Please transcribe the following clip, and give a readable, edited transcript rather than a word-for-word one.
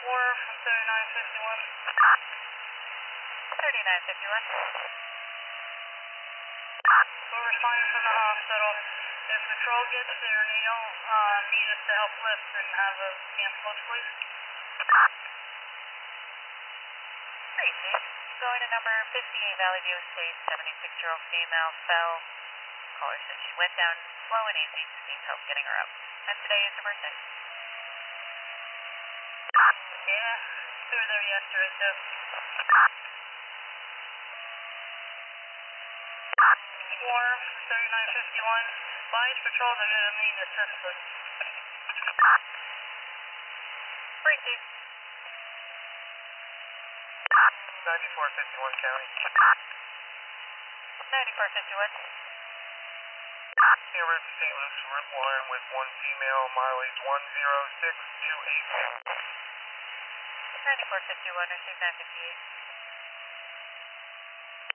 Wharf, 3951. 3951. We're responding from the hospital. If patrol gets there and they don't need us to help lift, then have a camp close, please. 3-2. Going to number 58 Valley View Estates, 76-year-old female fell. Caller said she went down slow and easy, just needs help getting her up. And today is her birthday. Yeah, we were there yesterday too. Wharf, 3951. Advise patrol, they're going to need assistance. 3-2. 9451 County. 9451. Here with St. Luke's Route 1 with one female, mileage 106,286. 9451, receive 958.